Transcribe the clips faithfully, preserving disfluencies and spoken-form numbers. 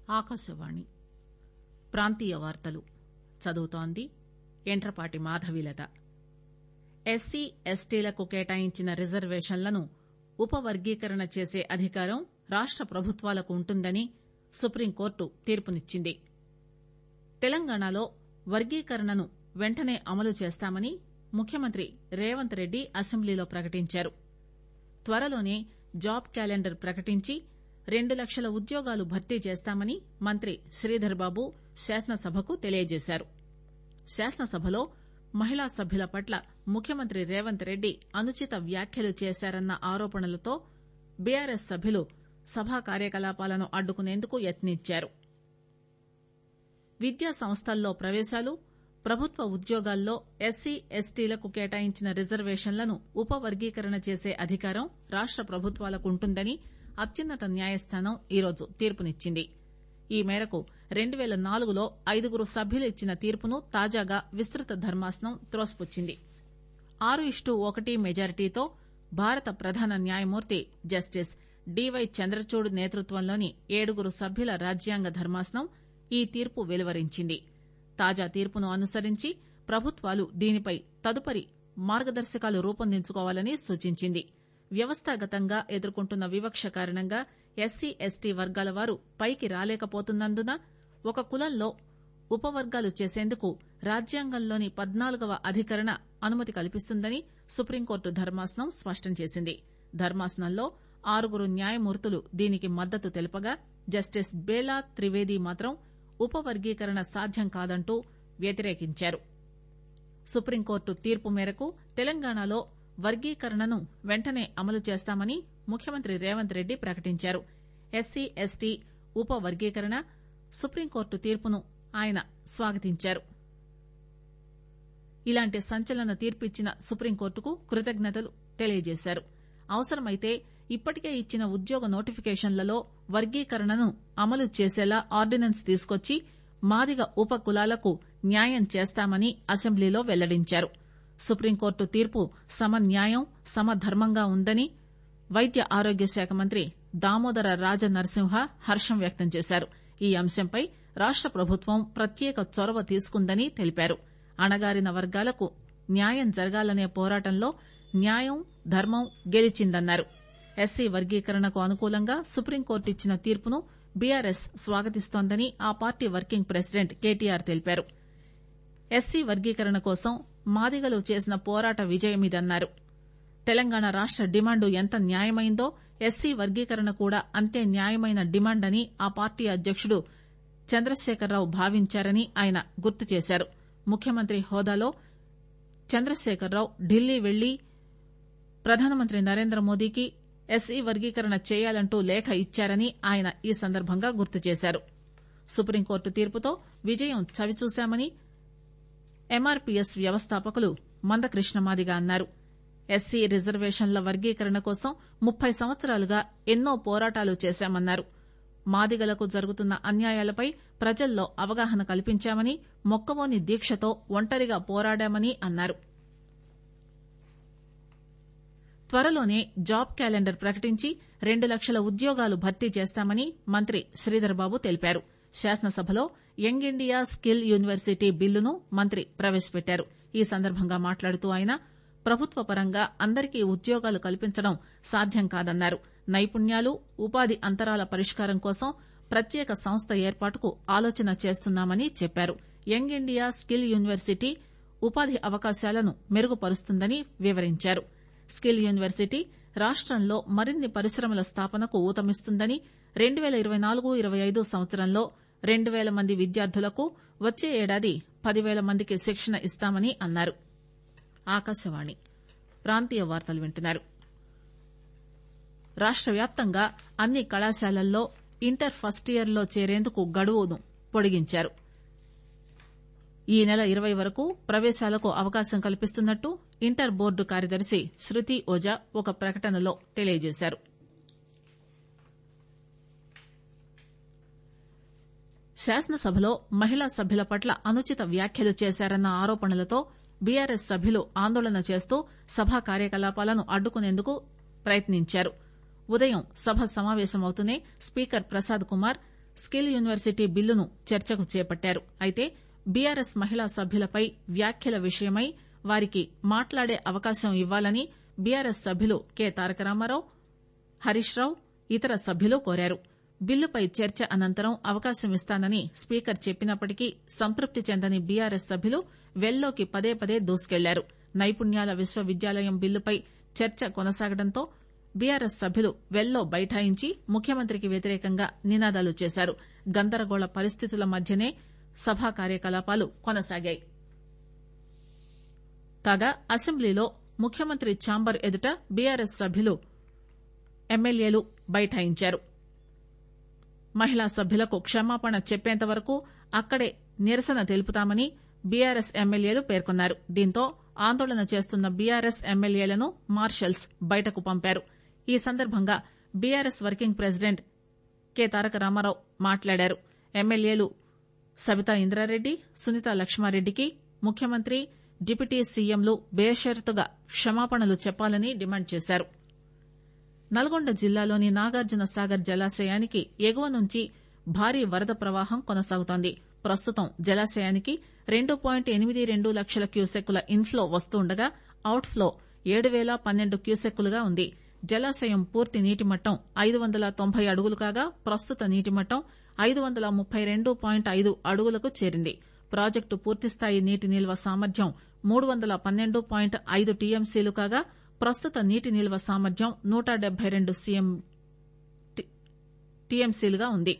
ఆకాశవాణి ప్రాంతీయ వార్తలు చదువుతోంది ఎంట్రపాటి మాధవీలత. ఎస్సీ ఎస్టీలకు కేటాయించిన రిజర్వేషన్లను ఉపవర్గీకరణ చేసే అధికారం రాష్ట ప్రభుత్వాలకు ఉంటుందని సుప్రీంకోర్టు తీర్పునిచ్చింది. తెలంగాణలో వర్గీకరణను వెంటనే అమలు చేస్తామని ముఖ్యమంత్రి రేవంత్ రెడ్డి అసెంబ్లీలో ప్రకటించారు. త్వరలోనే జాబ్ క్యాలెండర్ ప్రకటించి రెండు లక్షల ఉద్యోగాలు భర్తీ చేస్తామని మంత్రి శ్రీధర్ బాబు శాసనసభకు తెలియజేశారు. శాసనసభలో మహిళా సభ్యుల పట్ల ముఖ్యమంత్రి రేవంత్ రెడ్డి అనుచిత వ్యాఖ్యలు చేశారన్న ఆరోపణలతో బీఆర్ఎస్ సభ్యులు సభా కార్యకలాపాలను అడ్డుకునేందుకు యత్నించారు. విద్యా సంస్థల్లో ప్రవేశాలు, ప్రభుత్వ ఉద్యోగాల్లో ఎస్సీ ఎస్టీలకు కేటాయించిన రిజర్వేషన్లను ఉపవర్గీకరణ చేసే అధికారం రాష్ట ప్రభుత్వాలకు ఉంటుందని అత్యున్నత న్యాయస్థానం ఈరోజు తీర్పునిచ్చింది. ఈ మేరకు రెండు పేల నాలుగులో ఐదుగురు సభ్యులు ఇచ్చిన తీర్పును తాజాగా విస్తృత ధర్మాసనం త్రోసిపుచ్చింది. ఆరు ఇస్టు ఒకటి మెజారిటీతో భారత ప్రధాన న్యాయమూర్తి జస్టిస్ డీవై చంద్రచూడ్ నేతృత్వంలోని ఏడుగురు సభ్యుల రాజ్యాంగ ధర్మాసనం ఈ తీర్పు వెలువరించింది. తాజా తీర్పును అనుసరించి ప్రభుత్వాలు దీనిపై తదుపరి మార్గదర్శకాలు రూపొందించుకోవాలని సూచించింది. వ్యవస్థాగతంగా ఎదుర్కొంటున్న వివక్ష కారణంగా ఎస్సీ ఎస్టీ వర్గాల వారు పైకి రాలేకపోతున్నందున ఒక కులంలో ఉపవర్గాలు చేసేందుకు రాజ్యాంగంలోని పద్నాలుగవ అధికరణ అనుమతి కల్పిస్తుందని సుప్రీంకోర్టు ధర్మాసనం స్పష్టం చేసింది. ధర్మాసనంలో ఆరుగురు న్యాయమూర్తులు దీనికి మద్దతు తెలుపగా జస్టిస్ బేలా త్రివేది మాత్రం ఉపవర్గీకరణ సాధ్యం కాదంటూ వ్యతిరేకించారు. సుప్రీంకోర్టు తీర్పు మేరకు తెలంగాణలో వర్గీకరణను వెంటనే అమలు చేస్తామని ముఖ్యమంత్రి రేవంత్ రెడ్డి ప్రకటించారు. ఎస్సీ ఎస్టీ ఉపవర్గీకరణ సుప్రీంకోర్టు తీర్పును ఆయన స్వాగతించారు. ఇలాంటి సంచలన తీర్పిచ్చిన సుప్రీంకోర్టుకు కృతజ్ఞతలు తెలియజేశారు. అవసరమైతే ఇప్పటికే ఇచ్చిన ఉద్యోగ నోటిఫికేషన్లలో వర్గీకరణను అమలు చేసేలా ఆర్డినెన్స్ తీసుకొచ్చి మాదిగ ఉప కులాలకు న్యాయం చేస్తామని అసెంబ్లీలో వెల్లడించారు. సుప్రీంకోర్టు తీర్పు సమన్యాయం సమధర్మంగా ఉందని వైద్య ఆరోగ్య శాఖ మంత్రి దామోదర రాజ నరసింహ హర్షం వ్యక్తం చేశారు. ఈ అంశంపై రాష్ట ప్రభుత్వం ప్రత్యేక చొరవ తీసుకుందని తెలిపారు. అణగారిన వర్గాలకు న్యాయం జరగాలనే పోరాటంలో న్యాయం ధర్మం గెలిచిందన్నారు. ఎస్సీ వర్గీకరణకు అనుకూలంగా సుప్రీంకోర్టు ఇచ్చిన తీర్పును బీఆర్ఎస్ స్వాగతిస్తోందని ఆ పార్టీ వర్కింగ్ ప్రెసిడెంట్ కేటీఆర్ తెలిపారు. ఎస్సీ వర్గీకరణ కోసం మాదిగలు చేసిన పోరాట విజయమిదన్నారు. తెలంగాణ రాష్ట డిమాండు ఎంత న్యాయమైందో ఎస్సీ వర్గీకరణ కూడా అంతే న్యాయమైన డిమాండ్ అని ఆ పార్టీ అధ్యకుడు చంద్రశేఖరరావు భావించారని ఆయన గుర్తు చేశారు. ముఖ్యమంత్రి హోదాలో చంద్రశేఖరరావు ఢిల్లీ వెళ్లి ప్రధానమంత్రి నరేంద్ర మోదీకి ఎస్సీ వర్గీకరణ చేయాలంటూ లేఖ ఇచ్చారని ఆయన ఈ సందర్భంగా గుర్తు చేశారు. సుప్రీంకోర్టు తీర్పుతో విజయం చవిచూశామని ఎంఆర్పీఎస్ వ్యవస్థాపకులు మందకృష్ణ మాదిగ అన్నారు. ఎస్సీ రిజర్వేషన్ల వర్గీకరణ కోసం ముప్పై సంవత్సరాలుగా ఎన్నో పోరాటాలు చేశామన్నారు. మాదిగలకు జరుగుతున్న అన్యాయాలపై ప్రజల్లో అవగాహన కల్పించామని, మొక్కవోని దీక్షతో ఒంటరిగా పోరాడామని అన్నారు. త్వరలోనే జాబ్ క్యాలెండర్ ప్రకటించి రెండు లక్షల ఉద్యోగాలు భర్తీ చేస్తామని మంత్రి శ్రీధర్ బాబు తెలిపారు. శాసనసభలో యంగ్ ఇండియా స్కిల్ యూనివర్సిటీ బిల్లును మంత్రి ప్రవేశపెట్టారు. ఈ సందర్భంగా మాట్లాడుతూ ఆయన ప్రభుత్వ పరంగా అందరికీ ఉద్యోగాలు కల్పించడం సాధ్యం కాదన్నారు. నైపుణ్యాలు, ఉపాధి అంతరాల పరిష్కారం కోసం ప్రత్యేక సంస్థ ఏర్పాటుకు ఆలోచన చేస్తున్నామని చెప్పారు. యంగ్ ఇండియా స్కిల్ యూనివర్సిటీ ఉపాధి అవకాశాలను మెరుగుపరుస్తుందని వివరించారు. స్కిల్ యూనివర్సిటీ రాష్టంలో మరిన్ని పరిశ్రమల స్థాపనకు ఊతమిస్తుందని, రెండు పేల ఇరవై నాలుగు ఇరవై ఐదు సంవత్సరంలో రెండు పేల మంది విద్యార్థులకు వచ్చే ఏడాది పదివేల మందికి శిక్షణ ఇస్తామని అన్నారు. ఆకాశవాణి ప్రాంతీయ వార్తలు వింటున్నారు. రాష్ట వ్యాప్తంగా అన్ని కళాశాలల్లో ఇంటర్ ఫస్ట్ ఇయర్ లో చేరేందుకు గడువును పొడిగించారు. ఈ నెల ఇరవై వరకు ప్రవేశాలకు అవకాశం కల్పిస్తున్నట్టు ఇంటర్ బోర్డు కార్యదర్శి శృతి ఓజా ఒక ప్రకటనలో తెలియజేశారు. శాసనసభలో మహిళా సభ్యుల పట్ల అనుచిత వ్యాఖ్యలు చేశారన్న ఆరోపణలతో బీఆర్ఎస్ సభ్యులు ఆందోళన చేస్తూ సభా కార్యకలాపాలను అడ్డుకునేందుకు ప్రయత్నించారు. ఉదయం సభ సమావేశమవుతూనే speaker Prasad Kumar skill university బిల్లును చర్చకు చేపట్టారు. అయితే బీఆర్ఎస్ మహిళా సభ్యులపై వ్యాఖ్యల విషయమై వారికి మాట్లాడే అవకాశం ఇవ్వాలని బీఆర్ఎస్ సభ్యులు కె తారక రామారావు, హరీష్ రావు, ఇతర సభ్యులు కోరారు. బిల్లుపై చర్చ అనంతరం అవకాశం ఇస్తానని స్పీకర్ చెప్పినప్పటికీ సంతృప్తి చెందని బీఆర్ఎస్ సభ్యులు వెల్లోకి పదే పదే దూసుకెళ్లారు. నైపుణ్యాల విశ్వవిద్యాలయం బిల్లుపై చర్చ కొనసాగడంతో బీఆర్ఎస్ సభ్యులు వెల్లో బైఠాయించి ముఖ్యమంత్రికి వ్యతిరేకంగా నినాదాలు చేశారు. గందరగోళ పరిస్థితుల మధ్యనే సభా కార్యకలాపాలు కొనసాగాయి. కాగా అసెంబ్లీలో ముఖ్యమంత్రి ఛాంబర్ ఎదుట బీఆర్ఎస్ సభ్యులు ఎమ్మెల్యేలు బైఠాయించారు. మహిళా సభ్యులకు క్షమాపణ చెప్పేంత వరకు అక్కడే నిరసన తెలుపుతామని బీఆర్ఎస్ ఎమ్మెల్యేలు పేర్కొన్నారు. దీంతో ఆందోళన చేస్తున్న బీఆర్ఎస్ ఎమ్మెల్యేలను మార్షల్స్ బయటకు పంపారు. ఈ సందర్భంగా BRS working president K Taraka Ramarao మాట్లాడారు. ఎమ్మెల్యేలు సబితా ఇంద్రారెడ్డి, సునీతా లక్ష్మారెడ్డికి ముఖ్యమంత్రి, డిప్యూటీ సీఎంలు బేషరతుగా క్షమాపణలు చెప్పాలని డిమాండ్ చేశారు. నల్గొండ జిల్లాలోని నాగార్జున సాగర్ జలాశయానికి ఎగువ నుంచి భారీ వరద ప్రవాహం కొనసాగుతోంది. ప్రస్తుతం జలాశయానికి రెండు పాయింట్ ఎనిమిది రెండు లక్షల క్యూసెక్కుల ఇన్ఫ్లో వస్తుండగా అవుట్ ఫ్లో ఏడు పేల పన్నెండు క్యూసెక్కులుగా ఉంది. జలాశయం పూర్తి నీటిమట్టం ఐదు వందల తొంభై అడుగులు కాగా ప్రస్తుత నీటిమట్టం ఐదు వందల ముప్పై రెండు పాయింట్ ఐదు అడుగులకు చేరింది. ప్రాజెక్టు పూర్తిస్థాయి నీటి నిల్వ సామర్థ్యం మూడు వందల పన్నెండు పాయింట్ ఐదు టీఎంసీలు కాగా ప్రస్తుత నీటి నిల్వ సామర్థ్యం నూట డెబ్బై రెండు టీఎంసీలుగా ఉంది.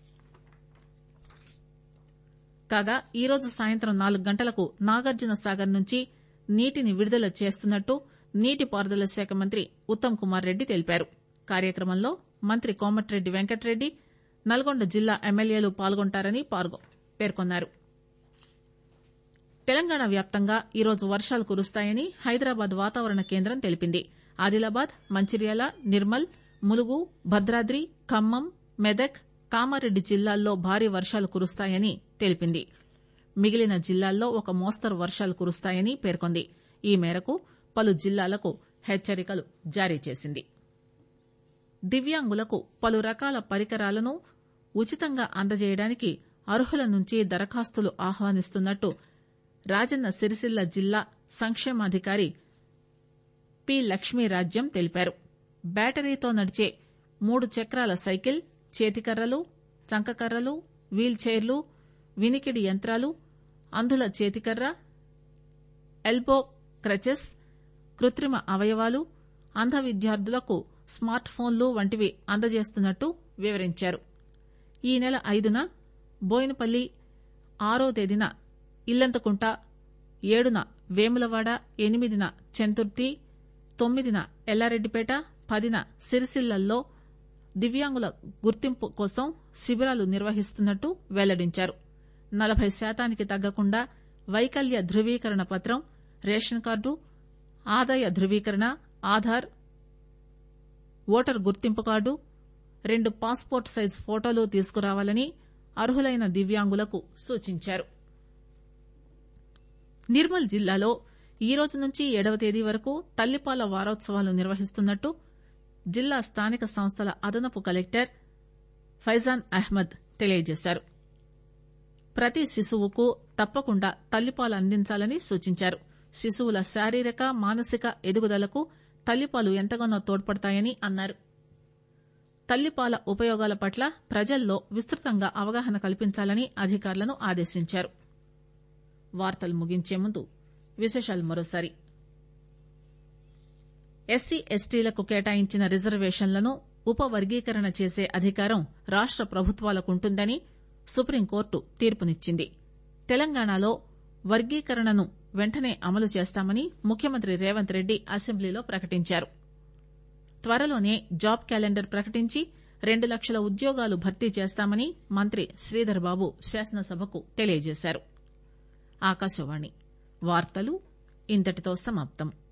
కాగా ఈరోజు సాయంత్రం నాలుగు గంటలకు నాగార్జున సాగర్ నుంచి నీటిని విడుదల చేస్తున్నట్టు నీటిపారుదల శాఖ మంత్రి ఉత్తమ్ కుమార్ రెడ్డి తెలిపారు. కార్యక్రమంలో మంత్రి కోమటిరెడ్డి వెంకటరెడ్డి, నల్గొండ జిల్లా ఎమ్మెల్యేలు పాల్గొంటారని పేర్కొన్నారు. తెలంగాణ వ్యాప్తంగా ఈరోజు వర్షాలు కురుస్తాయని హైదరాబాద్ వాతావరణ కేంద్రం తెలిపింది. ఆదిలాబాద్, మంచిర్యాల, నిర్మల్, ములుగు, భద్రాద్రి, ఖమ్మం, మెదక్, కామారెడ్డి జిల్లాల్లో భారీ వర్షాలు కురుస్తాయని తెలిపింది. మిగిలిన జిల్లాల్లో ఒక మోస్తరు వర్షాలు కురుస్తాయని పేర్కొంది. ఈ మేరకు పలు జిల్లాలకు హెచ్చరికలు జారీ చేసింది. దివ్యాంగులకు పలు రకాల పరికరాలను ఉచితంగా అందజేయడానికి అర్హుల నుంచి దరఖాస్తులు ఆహ్వానిస్తున్నట్టు రాజన్న సిరిసిల్ల జిల్లా సంక్షేమాధికారి పి లక్ష్మీరాజ్యం తెలిపారు. బ్యాటరీతో నడిచే మూడు చక్రాల సైకిల్, చేతికర్రలు, చంకకర్రలు, వీల్ చైర్లు, వినికిడి యంత్రాలు, అంధుల చేతికర్ర, ఎల్బో క్రచెస్, కృత్రిమ అవయవాలు, అంధ విద్యార్థులకు స్మార్ట్ ఫోన్లు వంటివి అందజేస్తున్నట్టు వివరించారు. ఈ నెల ఐదున బోయినపల్లి, ఆరో తేదీన ఇల్లంతకుంట, ఏడున వేములవాడ, ఎనిమిదిన చందుర్తి, తొమ్మిదిన ఎల్లారెడ్డిపేట, పదిన సిరిసిల్లల్లో దివ్యాంగుల గుర్తింపు కోసం శిబిరాలు నిర్వహిస్తున్నట్టు వెల్లడించారు. నలభై శాతానికి తగ్గకుండా వైకల్య ధృవీకరణ పత్రం, రేషన్ కార్డు, ఆదాయ ధృవీకరణ, ఆధార్, ఓటర్ గుర్తింపు కార్డు, రెండు పాస్పోర్ట్ సైజ్ ఫోటోలు తీసుకురావాలని అర్హులైన దివ్యాంగులకు సూచించారు. నిర్మల్ జిల్లాలో ఈ రోజు నుంచి ఏడవ తేదీ వరకు తల్లిపాల వారోత్సవాలు నిర్వహిస్తున్నట్టు జిల్లా స్థానిక సంస్థల అదనపు కలెక్టర్ ఫైజాన్ అహ్మద్ తెలియజేశారు. ప్రతి శిశువుకు తప్పకుండా తల్లిపాలు అందించాలని సూచించారు. శిశువుల శారీరక, మానసిక ఎదుగుదలకు తల్లిపాలు ఎంతగానో తోడ్పడతాయని అన్నారు. తల్లిపాల ఉపయోగాల పట్ల ప్రజల్లో విస్తృతంగా అవగాహన కల్పించాలని అధికారులను ఆదేశించారు. వార్తలు ముగించే ముందు విశేషాలు మరోసారి. ఎస్సీ ఎస్టీలకు కేటాయించిన రిజర్వేషన్లను ఉపవర్గీకరణ చేసే అధికారం రాష్ట ప్రభుత్వాలకుంటుందని సుప్రీంకోర్టు తీర్పునిచ్చింది. తెలంగాణలో వర్గీకరణను వెంటనే అమలు చేస్తామని ముఖ్యమంత్రి రేవంత్ రెడ్డి అసెంబ్లీలో ప్రకటించారు. త్వరలోనే జాబ్ క్యాలెండర్ ప్రకటించి రెండు లక్షల ఉద్యోగాలు భర్తీ చేస్తామని మంత్రి శ్రీధర్ బాబు శాసనసభకు తెలియజేశారు. ఆకాశవాణి వార్తలు ఇంతటితో సమాప్తం.